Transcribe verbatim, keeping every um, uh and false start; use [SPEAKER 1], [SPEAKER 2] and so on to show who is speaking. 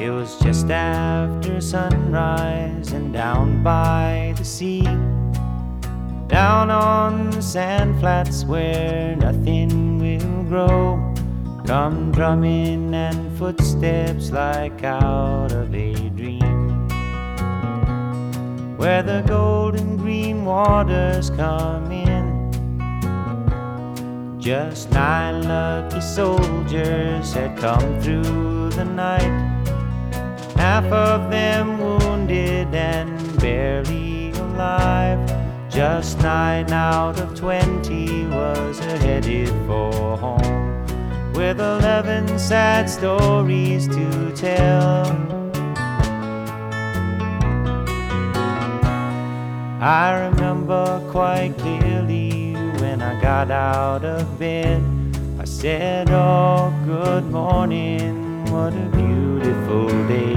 [SPEAKER 1] It was just after sunrise and down by the sea, down on the sand flats where nothing will grow, come drumming and footsteps like out of a dream, where the golden green waters come in. Just nine lucky soldiers had come through the night, half of them wounded and barely alive. Just nine out of twenty was headed for home, with eleven sad stories to tell. I remember quite clearly when I got out of bed, I said, "Oh, good morning, what a beautiful day."